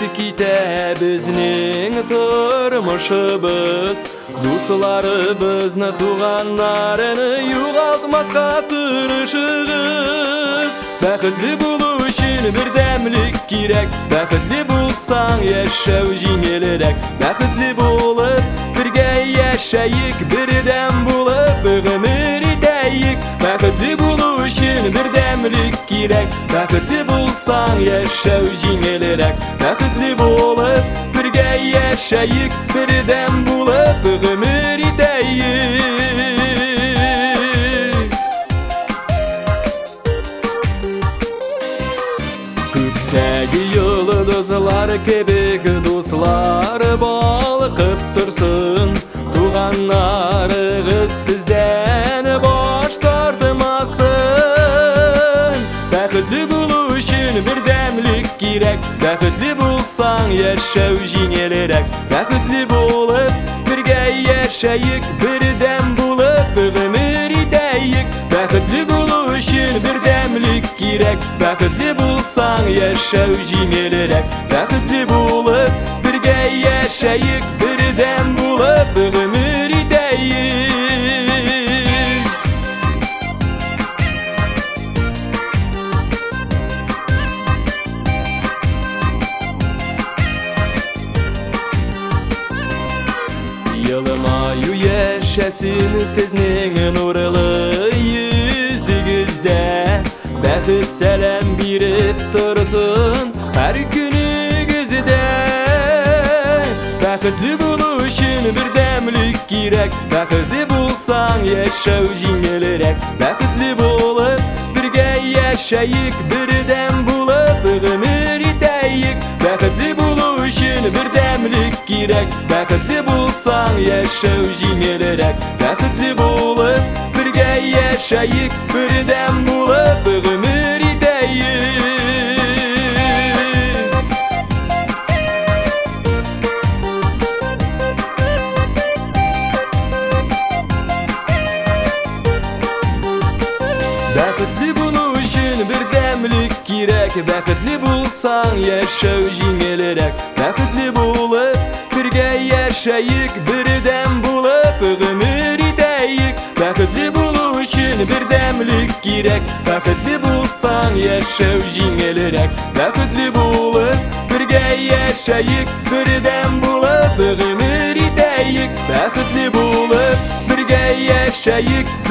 Ötüp kite bizning turmuşubuz, dostlarыбызны, туганнарны югалтмаска тырышыгыз. Бәхетле булу өчен бердәмлек кирәк, бәхетле булсаң яшәү җиңелрәк. Бәхетле булып бергә яшәйек, бердәм булып гомер итәйек. Бәхетле булу өчен бердәмлек кирәк, бәхетле булсаң яшәү җиңелрәк. Бәхетле булып бергә яшәйек, бердәм булып гомер итәйек. Күктәге йолдызлар кебек дуслар балкып торсын, туганнарыгыз сездән баш тартмасын. Бәхетле булу өчен бердәмлек кирәк, бәхетле булсаң яшәү җиңелрәк. Бәхетле булып бергә яшәйек, бердәм булып гомер итәйек. Бәхетле булу өчен бердәмлек кирәк, бәхетле булсаң яшәү җиңелрәк. Бәхетле булып бергә яшәйек, бердәм булып гомер итәйек. Елмаю яшәсен сезнең нурлы йөзегездә, бәхет сәлам биреп торсын һәр көнегездә. Бәхетле булу өчен бердәмлек кирәк, бәхетле булсаң яшәү җиңелрәк. Бәхетле булып бергә яшәйек, бердәм булып гомер итәйек. Бәхетле булу өчен бердәмлек кирәк, бәхетле булсаң яшәү җиңелрәк. Бәхетле булып бергә яшәйек, бердәм булып гомер итәйек. Бәхетле булу өчен бердәмлек кирәк, бәхетле булсаң яшәү җиңелрәк. Бәхетле булып бергә яшәйек, бердәм булып гомер итәйек. Бәхетле булу өчен бердәмлек кирәк, бәхетле булсаң яшәү җиңелрәк. Бәхетле булып бергә яшәйек, бердәм булып гомер итәйек. Бәхетле булып бергә яшәйек,